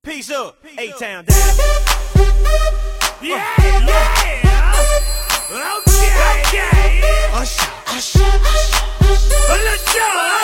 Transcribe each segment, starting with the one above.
Peace up, A-Town down. Yeah, yeah. Okay. Usher, usher, usher. Let's go.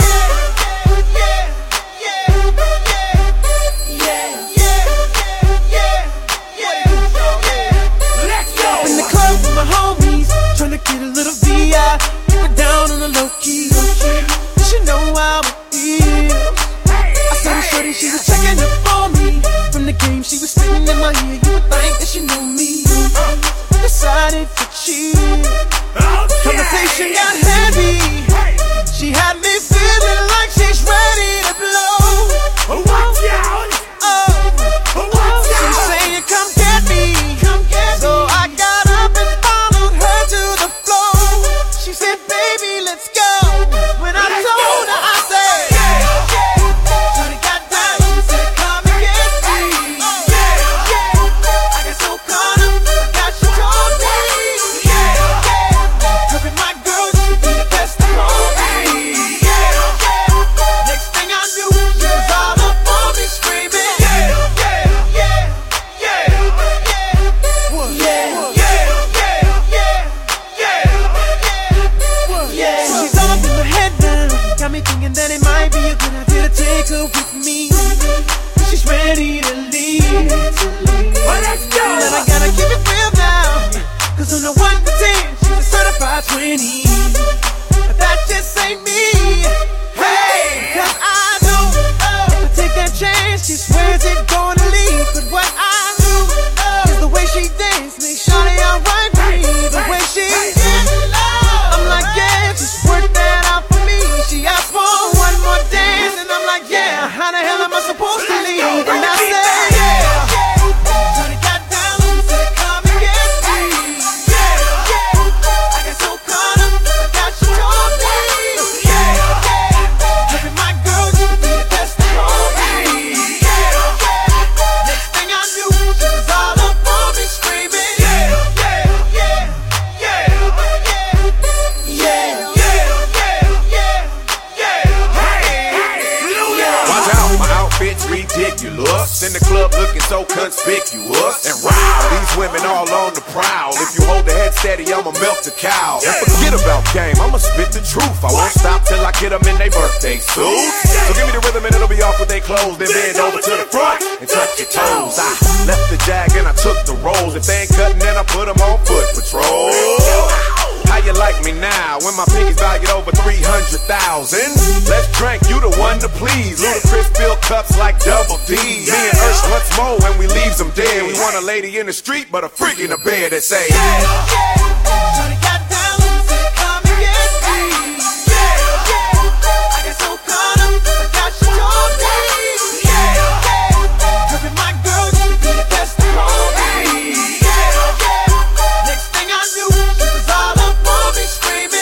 In the club with my homies, tryna get a little VI. Keep it down on the low key. You should know how it feels. I saw the shorty, she was checking up on me. From the game, she was spitting in my ear. You would think that she knew me. Decided to cheat. Conversation got heavy. She had me feeling like she's ready to blow. Watch out. She's saying, come get me. So I got up and followed her to the floor. She said, baby, let's go. When I told her, I said, shorty got down, said, come and get me. I got so caught up, I got you told me. Her and my girl used to be the best of me. Next thing I knew, she was all up on me screaming. She's all up in my head now, got me thinking that it might be a good idea to take her with me. She's ready to leave. Let's go. But I gotta keep it real now, cause on the 1 to 10, she's a certified 20. But that just ain't me. Hey, cause I know if I take that chance, she swears it's gonna leave. But what I do is the way she dance makes shawty alright with me. The way she I'm like, yeah, just work that out for me. She asked for one more dance, and I'm like, yeah, how the hell am I supposed to leave? And I said, shawty got down, said, come and get me. I got so caught up, I got you told me. Her and my girl used to be the best of me. Next thing I knew, she was all up on me screaming. Watch out, my outfit's ridiculous. In the club looking so conspicuous. And wow, these women all on the prowl. If you hold the head steady, I'ma milk the cow. And forget about game, I'ma spit the truth. I won't stop till I get them in their birthday suits. So give me the rhythm and it'll be off with their clothes. Then bend over to the front and touch your toes. I left the jag and I took the rolls. If they ain't cutting, then I put them on foot patrol. How you like me now when my pinky's valued over 300,000? Let's drink, you the one to please. Ludacris fill cups like Double D. Me and Ursh once more when we leaves them dead. We want a lady in the street, but a freak in the bed that say, Shawty got down, said, come and get me. I got so caught up, I got you told me. Her and my girl used to be the best of me. Next thing I knew, she was all up on me screaming.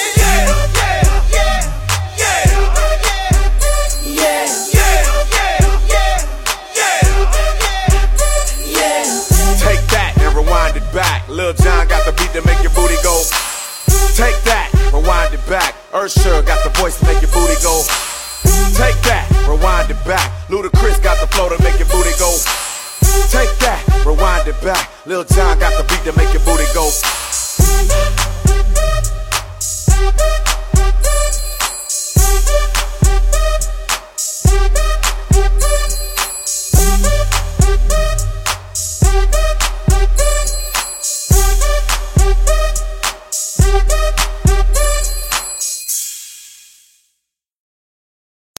take that and rewind it back. Lil Jon got the beat to make your booty go. Take that, rewind it back. Usher got the voice to make your booty go. Take that, rewind it back. Ludacris got the flow to make your booty go. Take that, rewind it back. Lil Jon got the beat to make your booty go.